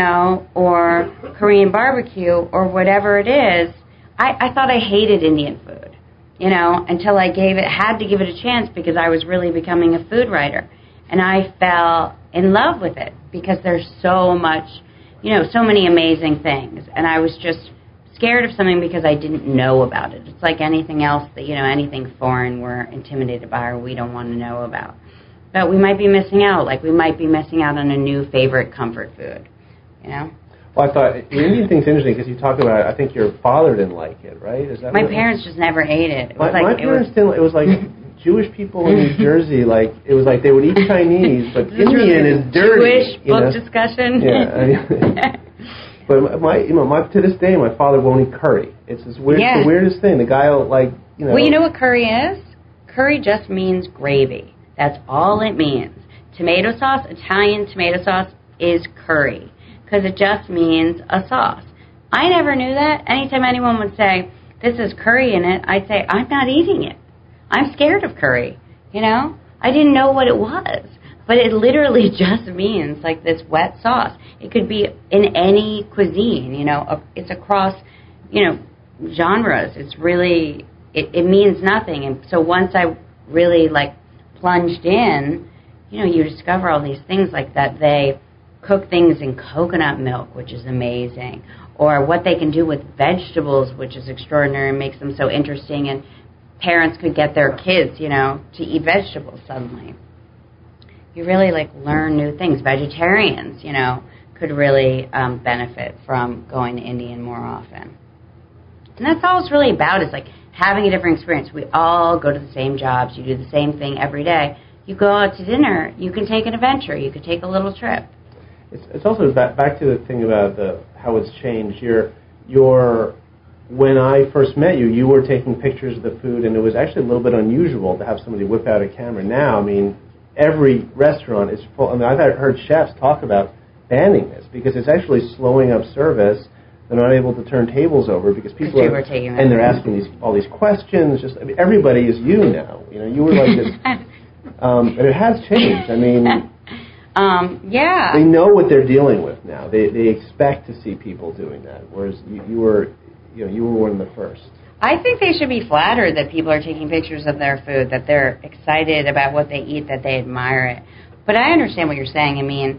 Speaker 3: or Korean barbecue or whatever it is, I thought I hated Indian food, until I had to give it a chance because I was really becoming a food writer. And I fell in love with it because there's so much, so many amazing things. And I was just scared of something because I didn't know about it. It's like anything else that, anything foreign we're intimidated by or we don't want to know about. But we might be missing out. We might be missing out on a new favorite comfort food.
Speaker 2: Well, I thought the Indian thing's interesting because you talk about, I think your father didn't like it, right? Is that
Speaker 3: my parents just never ate it. It was
Speaker 2: my parents didn't. It was like Jewish people in New Jersey, it was like they would eat Chinese, but Indian is dirty.
Speaker 3: Jewish book discussion.
Speaker 2: Yeah. But to this day, my father won't eat curry. It's this weird, it's the weirdest thing. The guy will
Speaker 3: Well, you know what curry is? Curry just means gravy. That's all it means. Tomato sauce, Italian tomato sauce, is curry. Because it just means a sauce. I never knew that. Anytime anyone would say, this is curry in it, I'd say, I'm not eating it. I'm scared of curry. I didn't know what it was. But it literally just means this wet sauce. It could be in any cuisine, it's across, genres. It's really, it means nothing. And so once I really plunged in, you discover all these things that they cook things in coconut milk, which is amazing, or what they can do with vegetables, which is extraordinary and makes them so interesting, and parents could get their kids, to eat vegetables suddenly. You really learn new things. Vegetarians, could really benefit from going to Indian more often. And that's all it's really about, is like having a different experience. We all go to the same jobs. You do the same thing every day. You go out to dinner. You can take an adventure. You could take a little trip.
Speaker 2: It's also back to the thing about how it's changed. When I first met you, you were taking pictures of the food, and it was actually a little bit unusual to have somebody whip out a camera. Now, I mean, every restaurant is full. I mean, I've heard chefs talk about banning this because it's actually slowing up service. They're not able to turn tables over because people are taking and they're asking all these questions. Just, I mean, everybody is you now. You know, you were like this, and it has changed. I mean,
Speaker 3: yeah,
Speaker 2: they know what they're dealing with now. They expect to see people doing that, whereas you were one of the first.
Speaker 3: I think they should be flattered that people are taking pictures of their food, that they're excited about what they eat, that they admire it. But I understand what you're saying. I mean,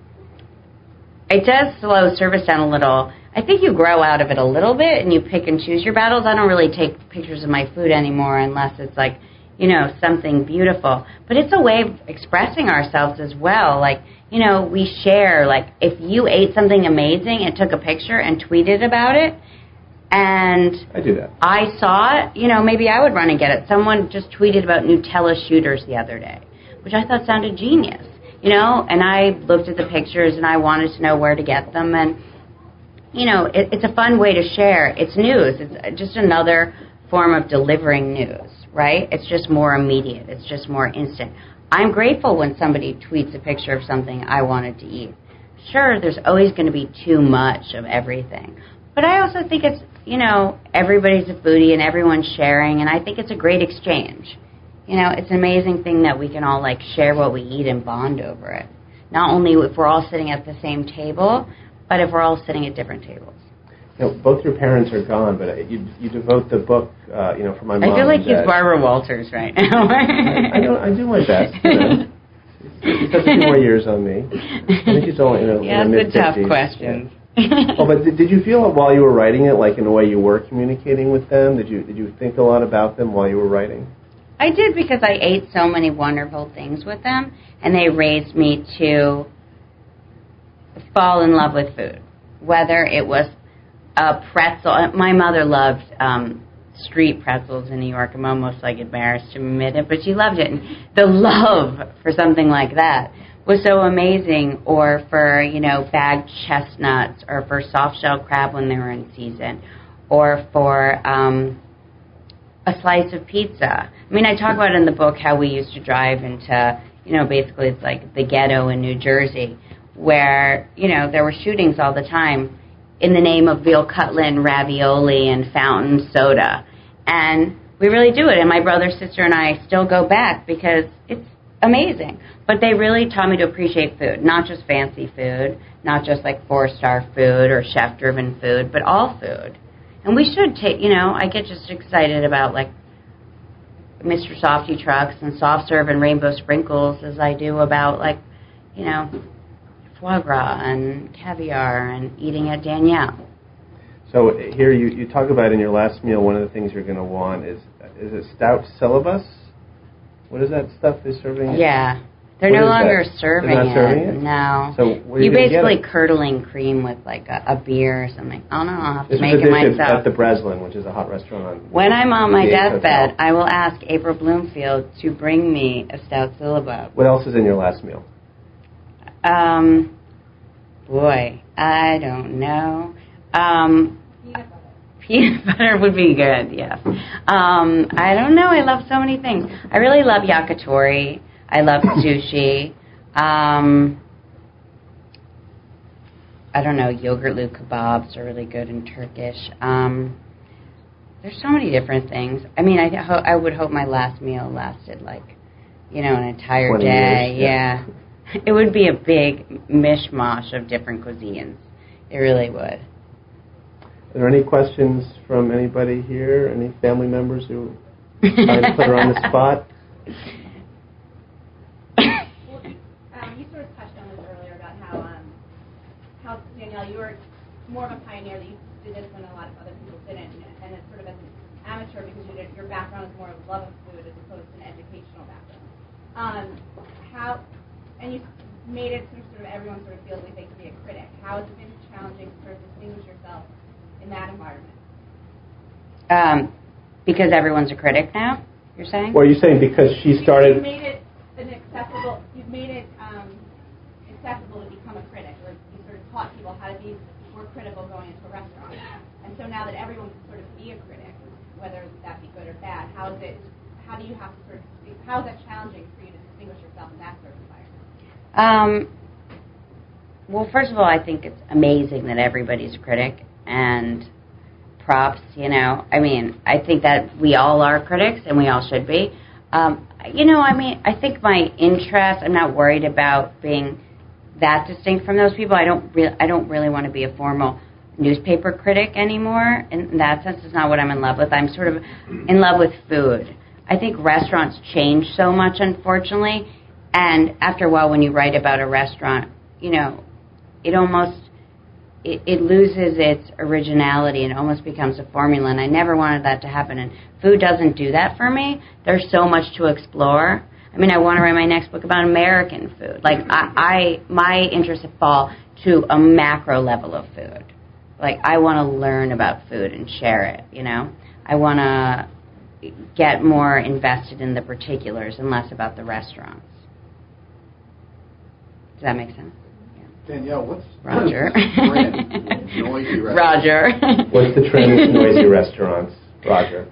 Speaker 3: it does slow service down a little. I think you grow out of it a little bit and you pick and choose your battles. I don't really take pictures of my food anymore unless it's like, you know, something beautiful. But it's a way of expressing ourselves as well. Like, you know, we share, like, if you ate something amazing and took a picture and tweeted about it, and
Speaker 2: I do that.
Speaker 3: I saw it, you know, maybe I would run and get it. Someone just tweeted about Nutella shooters the other day, which I thought sounded genius, you know, and I looked at the pictures and I wanted to know where to get them. And, you know, it's a fun way to share. It's news. It's just another form of delivering news, right? It's just more immediate. It's just more instant. I'm grateful when somebody tweets a picture of something I wanted to eat. Sure, there's always going to be too much of everything. But I also think it's, you know, everybody's a foodie and everyone's sharing, and I think it's a great exchange. You know, it's an amazing thing that we can all, like, share what we eat and bond over it. Not only if we're all sitting at the same table, but if we're all sitting at different tables.
Speaker 2: You know, both your parents are gone, but you devote the book, you know, for my mom.
Speaker 3: I feel like he's Barbara Walters right now.
Speaker 2: I do my best. You know. He's got a few more years on me. I think he's only in the mid-50s.
Speaker 3: Yeah, tough questions.
Speaker 2: Yeah. Oh, but did you feel while you were writing it, like in a way you were communicating with them? Did you think a lot about them while you were writing?
Speaker 3: I did, because I ate so many wonderful things with them, and they raised me to fall in love with food. Whether it was a pretzel, my mother loved street pretzels in New York. I'm almost like embarrassed to admit it, but she loved it. And the love for something like that was so amazing. Or for, you know, bagged chestnuts, or for soft-shell crab when they were in season, or for a slice of pizza. I mean, I talk about in the book how we used to drive into, you know, basically it's like the ghetto in New Jersey, where, you know, there were shootings all the time in the name of veal cutlet and ravioli and fountain soda. And we really do it. And my brother, sister, and I still go back because it's amazing. But they really taught me to appreciate food, not just fancy food, not just like 4-star food or chef-driven food, but all food. And we should take, you know, I get just excited about like Mr. Softy trucks and soft serve and rainbow sprinkles as I do about, like, you know, foie gras and caviar and eating at Danielle.
Speaker 2: So here you talk about in your last meal, one of the things you're going to want is it stout syllabus? What is that stuff they're serving?
Speaker 3: Yeah. They're no longer serving it.
Speaker 2: They're not serving it?
Speaker 3: No.
Speaker 2: So
Speaker 3: you basically curdling cream with like a beer or something. Oh no, I'll have to make it myself.
Speaker 2: At the Breslin, which is a hot restaurant.
Speaker 3: When I'm on my deathbed, I will ask April Bloomfield to bring me a stout syllabub.
Speaker 2: What else is in your last meal?
Speaker 3: Boy, I don't know. Peanut butter would be good, yes. I don't know. I love so many things. I really love yakitori. I love sushi. I don't know. Yogurt-loo kebabs are really good in Turkish. There's so many different things. I mean, I would hope my last meal lasted like, you know, an entire day.
Speaker 2: Years, yeah.
Speaker 3: It would be a big mishmash of different cuisines. It really would.
Speaker 2: Are there any questions from anybody here? Any family members who trying to put her on the spot?
Speaker 4: You sort of touched on this earlier about how Danielle, you were more of a pioneer, that you did this when a lot of other people didn't, and it's sort of as an amateur because your background is more of love of food as opposed to an educational background. And you made it sort of everyone sort of feels like they can be a critic. How has it been challenging to sort of distinguish yourself in that environment?
Speaker 3: Because everyone's a critic now, you're saying?
Speaker 2: Or are you saying because she started...
Speaker 4: You've made it accessible to become a critic, or you sort of taught people how to be more critical going into a restaurant. And so now that everyone can sort of be a critic, whether that be good or bad, how is that challenging for you to distinguish yourself in that sort of environment?
Speaker 3: Well, first of all, I think it's amazing that everybody's a critic, and props, I think that we all are critics, and we all should be. I think my interest, I'm not worried about being that distinct from those people. I don't really want to be a formal newspaper critic anymore. In that sense, it's not what I'm in love with. I'm sort of in love with food. I think restaurants change so much, unfortunately, and after a while, when you write about a restaurant, it loses its originality and almost becomes a formula, and I never wanted that to happen, and food doesn't do that for me. There's so much to explore. I want to write my next book about American food. My interests fall to a macro level of food. I want to learn about food and share it, I want to get more invested in the particulars and less about the restaurants. Does that make sense?
Speaker 5: Danielle, what's
Speaker 3: Roger?
Speaker 5: the trend in noisy restaurants?
Speaker 3: Roger.
Speaker 2: What's the trend in noisy restaurants, Roger?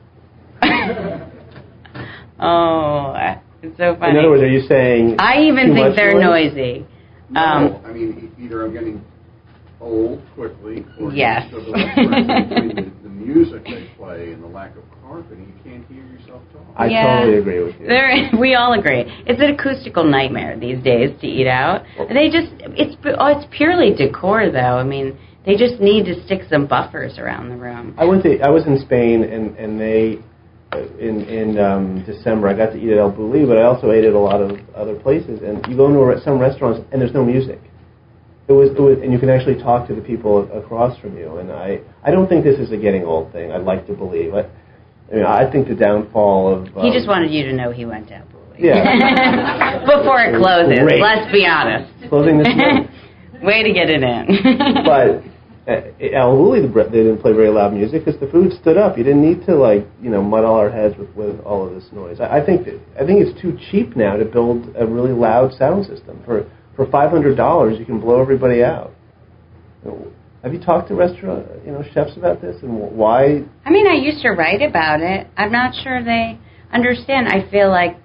Speaker 3: Oh, it's so funny.
Speaker 2: In other words, are you saying
Speaker 3: I even think they're noisy.
Speaker 5: No, either I'm getting old quickly, or
Speaker 3: yes.
Speaker 5: So between the music they play and the lack of carpeting, you can't hear yourself talk.
Speaker 2: I totally agree with you.
Speaker 3: We all agree. It's an acoustical nightmare these days to eat out. It's purely decor, though. They just need to stick some buffers around the room.
Speaker 2: I was in Spain, and they in December I got to eat at El Bulli, but I also ate at a lot of other places. And you go into some restaurants and there's no music. It was, and you can actually talk to the people across from you. And I don't think this is a getting old thing. I'd like to believe. I think the downfall of...
Speaker 3: he just wanted you to know he went to El Bulli.
Speaker 2: Yeah.
Speaker 3: Before it closes,
Speaker 2: Great.
Speaker 3: let's be honest.
Speaker 2: Closing this month.
Speaker 3: Way to get it in.
Speaker 2: But at El Bulli, they didn't play very loud music because the food stood up. You didn't need to mud all our heads with all of this noise. I think it's too cheap now to build a really loud sound system. For $500, you can blow everybody out. Have you talked to restaurant chefs about this and why?
Speaker 3: I used to write about it. I'm not sure they understand. I feel like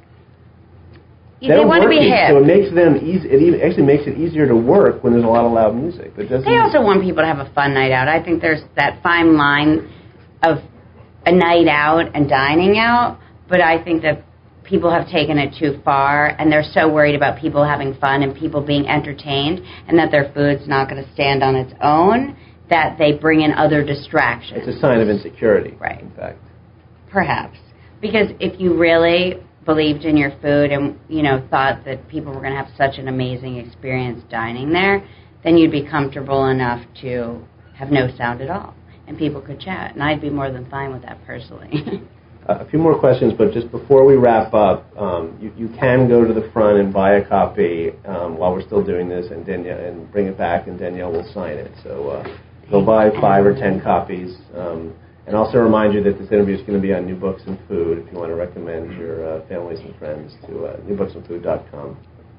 Speaker 3: they want to be hip.
Speaker 2: So it makes them easy. It actually makes it easier to work when there's a lot of loud music. But
Speaker 3: they also want people to have a fun night out. I think there's that fine line of a night out and dining out, but I think that people have taken it too far, and they're so worried about people having fun and people being entertained and that their food's not going to stand on its own, that they bring in other distractions.
Speaker 2: It's a sign of insecurity,
Speaker 3: right?
Speaker 2: In fact.
Speaker 3: Perhaps. Because if you really believed in your food and, thought that people were going to have such an amazing experience dining there, then you'd be comfortable enough to have no sound at all, and people could chat. And I'd be more than fine with that personally.
Speaker 2: A few more questions, but just before we wrap up, you can go to the front and buy a copy while we're still doing this, and bring it back, and Danielle will sign it. So go buy 5 or 10 copies, and also remind you that this interview is going to be on New Books and Food. If you want to recommend your families and friends to newbooksandfood.com.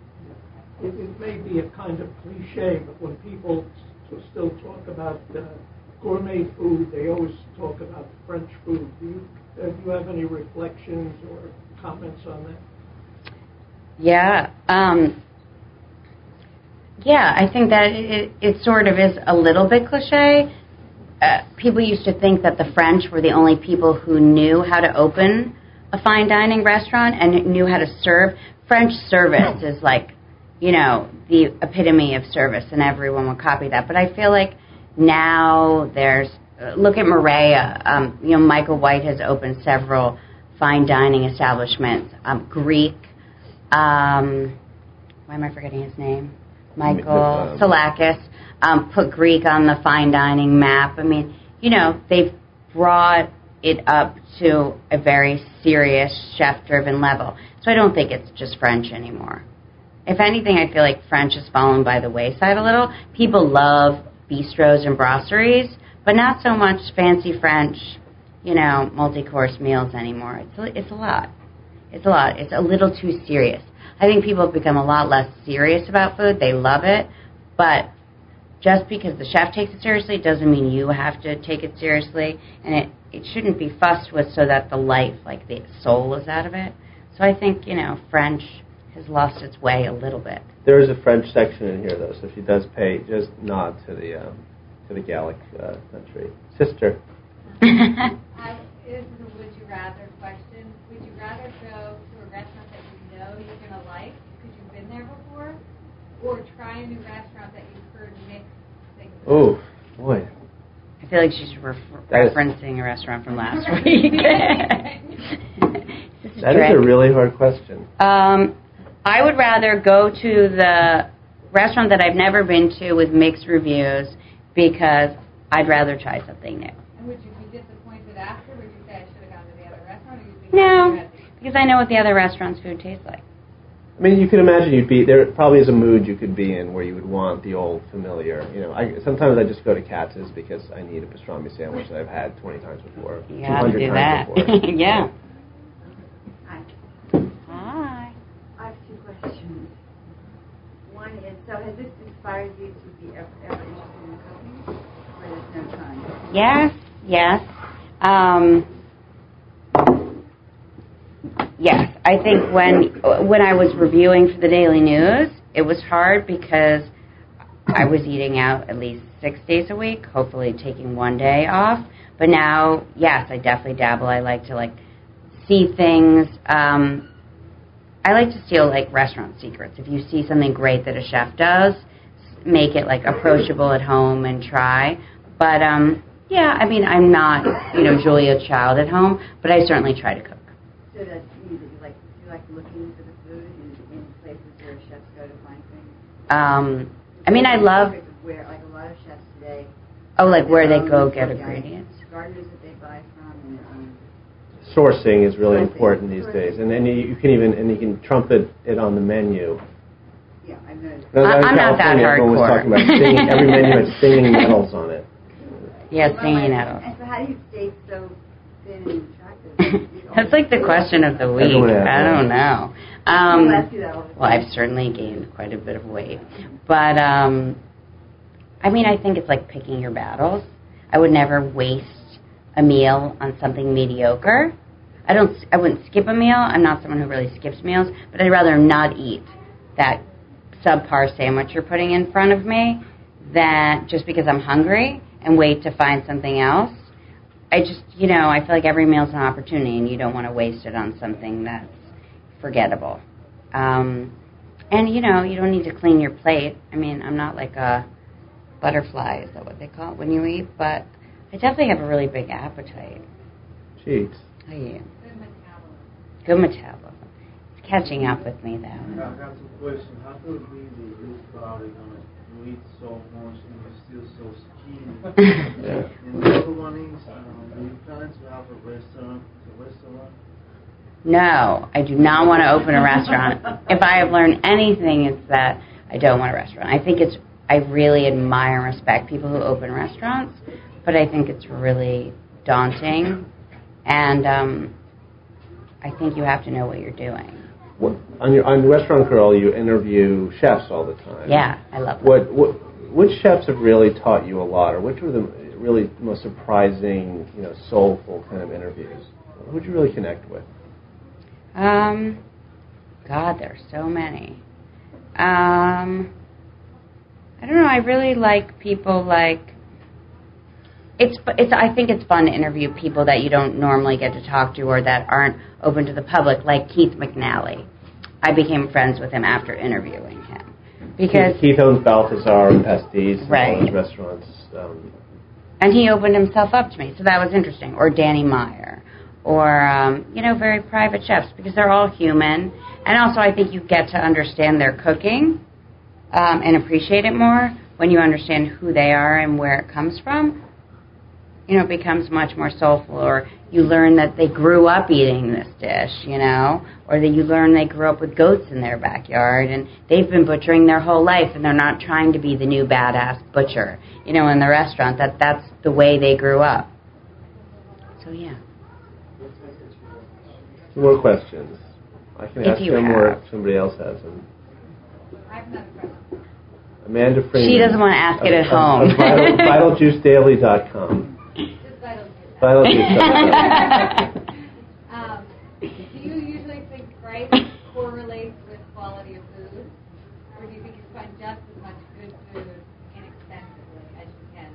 Speaker 6: It may be a kind of cliche, but when people still talk about gourmet food, they always talk about French food. Do you have any reflections or comments on that?
Speaker 3: Yeah. I think that it sort of is a little bit cliche. People used to think that the French were the only people who knew how to open a fine dining restaurant and knew how to serve. French service is the epitome of service, and everyone will copy that. But I feel like now there's... look at Maria. Michael White has opened several fine dining establishments. Greek. Why am I forgetting his name? Michael Salakis put Greek on the fine dining map. They've brought it up to a very serious chef-driven level. So I don't think it's just French anymore. If anything, I feel like French has fallen by the wayside a little. People love bistros and brasseries, but not so much fancy French multi-course meals anymore. It's a lot. It's a lot. It's a little too serious. I think people have become a lot less serious about food. They love it, but just because the chef takes it seriously doesn't mean you have to take it seriously, and it shouldn't be fussed with so that the life, like the soul, is out of it. So I think, French has lost its way a little bit.
Speaker 2: There is a French section in here, though, so she does just nod to the Gallic country. Sister.
Speaker 7: This is a would you rather question. Would you rather go to a restaurant that you know you're going to like because you've been there before, or try a new restaurant that you've heard mixed things about?
Speaker 2: Oh, boy.
Speaker 3: I feel like she's referencing a restaurant from last week.
Speaker 2: That is a really hard question.
Speaker 3: I would rather go to the restaurant that I've never been to with mixed reviews because I'd rather try something new.
Speaker 7: And would you be disappointed after? Would you say I should have gone to the other restaurant? Or you'd be
Speaker 3: No, because I know what the other restaurant's food tastes like.
Speaker 2: I mean, you can imagine there probably is a mood you could be in where you would want the old familiar. Sometimes I just go to Katz's because I need a pastrami sandwich that I've had 20 times before.
Speaker 3: You gotta do that. Yeah.
Speaker 8: Hi.
Speaker 3: Hi.
Speaker 8: I have two questions. One is, so has this inspired you to be ever interested in cooking, or there's no time?
Speaker 3: Yes. Yes, I think when I was reviewing for the Daily News, it was hard because I was eating out at least 6 days a week, hopefully taking one day off. But now, yes, I definitely dabble. I like to see things. I like to steal restaurant secrets. If you see something great that a chef does, make it approachable at home and try. But yeah, I mean, I'm not Julia Child at home, but I certainly try to cook.
Speaker 8: So that means that you like looking for the food in places where chefs go to find things?
Speaker 3: I mean, I love...
Speaker 8: Where, a lot of chefs today...
Speaker 3: Oh, where they go get ingredients?
Speaker 8: Gardeners that they buy from. And,
Speaker 2: sourcing is really important these days, and then you can trumpet it on the menu.
Speaker 8: Yeah, I've noticed.
Speaker 3: I'm not that
Speaker 2: hardcore. Was talking about singing, every menu had singing nettles on it.
Speaker 3: Yeah, singing nettles.
Speaker 8: And so how do you stay so thin and attractive?
Speaker 3: That's the question of the week. I don't know. Well, I've certainly gained quite a bit of weight. But, I mean, I think it's like picking your battles. I would never waste a meal on something mediocre. I wouldn't skip a meal. I'm not someone who really skips meals. But I'd rather not eat that subpar sandwich you're putting in front of me than just because I'm hungry and wait to find something else. I just, I feel like every meal's an opportunity, and you don't want to waste it on something that's forgettable. And, you don't need to clean your plate. I mean, I'm not like a butterfly, is that what they call it when you eat? But I definitely have a really big appetite.
Speaker 2: Jeez.
Speaker 3: Oh, yeah. Good metabolism. It's catching up with me, though.
Speaker 9: I got some questions. How could it be that this body you eat so much and you're still so skinny?
Speaker 2: Yeah.
Speaker 9: And the other one is, do you plan to have a restaurant?
Speaker 3: No, I do not want to open a restaurant. If I have learned anything, it's that I don't want a restaurant. I really admire and respect people who open restaurants, but I think it's really daunting, and I think you have to know what you're doing.
Speaker 2: On Restaurant Girl, you interview chefs all the time.
Speaker 3: Yeah, I love that.
Speaker 2: Which chefs have really taught you a lot, or which were the really most surprising, soulful kind of interviews? Who would you really connect with?
Speaker 3: God, there's so many. I don't know. I really like people I think it's fun to interview people that you don't normally get to talk to or that aren't open to the public, like Keith McNally. I became friends with him after interviewing him. Because
Speaker 2: Keith owns Balthazar and Pastis and
Speaker 3: right.
Speaker 2: all his restaurants.
Speaker 3: And he opened himself up to me, so that was interesting. Or Danny Meyer. Or, very private chefs, because they're all human. And also I think you get to understand their cooking and appreciate it more when you understand who they are and where it comes from. It becomes much more soulful. Or you learn that they grew up eating this dish, or that you learn they grew up with goats in their backyard and they've been butchering their whole life and they're not trying to be the new badass butcher, in the restaurant. That's the way they grew up. So yeah.
Speaker 2: 2 more questions. I can
Speaker 3: If
Speaker 2: ask
Speaker 3: you
Speaker 2: them or
Speaker 3: have.
Speaker 2: if somebody else has them.
Speaker 7: I have another question.
Speaker 2: Amanda Freeman.
Speaker 3: She doesn't want to ask it at home.
Speaker 2: VitalJuiceDaily.com.
Speaker 7: Just vital juice.
Speaker 2: VitalJuice.com.
Speaker 7: Do you usually think price correlates with quality of food? Or do you think you find just as much good food inexpensively as you can?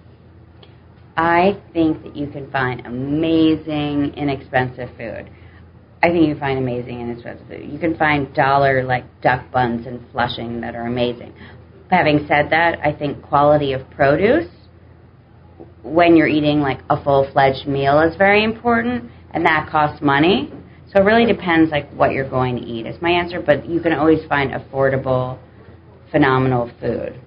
Speaker 3: I think that you can find amazing, inexpensive food. I think you can find amazing, inexpensive food. You can find dollar, like, duck buns in Flushing that are amazing. Having said that, I think quality of produce, when you're eating, like, a full-fledged meal is very important, and that costs money. So it really depends, like, what you're going to eat is my answer, but you can always find affordable, phenomenal food.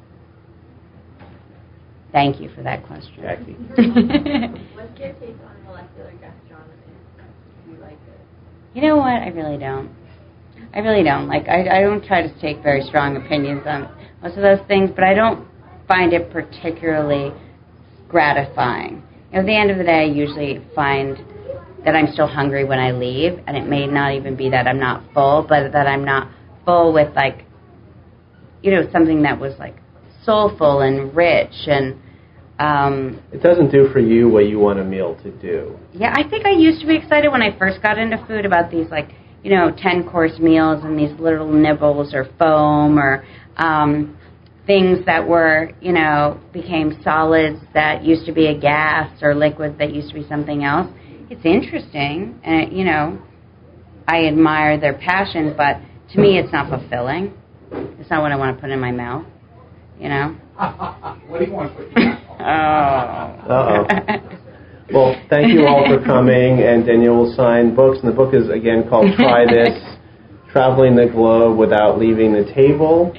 Speaker 3: Thank you for that question.
Speaker 2: Jackie.
Speaker 8: What's your take on molecular gastronomy? Do you like it?
Speaker 3: You know what? I really don't. Like, I don't try to take very strong opinions on most of those things, but I don't find it particularly gratifying. At the end of the day, I usually find that I'm still hungry when I leave, and it may not even be that I'm not full, but that I'm not full with, like, something that was, like, soulful and rich and
Speaker 2: It doesn't do for you what you want a meal to do.
Speaker 3: yeah, I think I used to be excited when I first got into food about these, like, 10-course meals and these little nibbles or foam or things that were, became solids that used to be a gas or liquids that used to be something else. It's interesting, and, I admire their passion, but to me it's not fulfilling. It's not what I want to put in my mouth,
Speaker 5: What do you want to put in your mouth?
Speaker 2: Uh-oh. Well, thank you all for coming, and Danielle will sign books, and the book is, again, called Try This, Traveling the Globe Without Leaving the Table,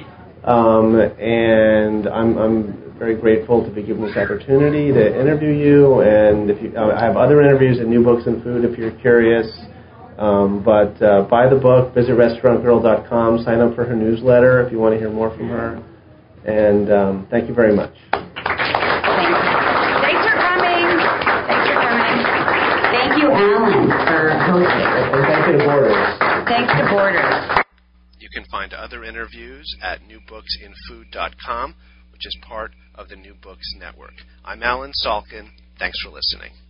Speaker 2: and I'm very grateful to be given this opportunity to interview you, and I have other interviews at New Books in Food if you're curious, but buy the book, visit restaurantgirl.com, sign up for her newsletter if you want to hear more from her, and thank you very much.
Speaker 3: Thank you, Alan, for hosting.
Speaker 2: And thank you to Borders.
Speaker 3: Thanks to Borders.
Speaker 1: You can find other interviews at newbooksinfood.com, which is part of the New Books Network. I'm Alan Salkin. Thanks for listening.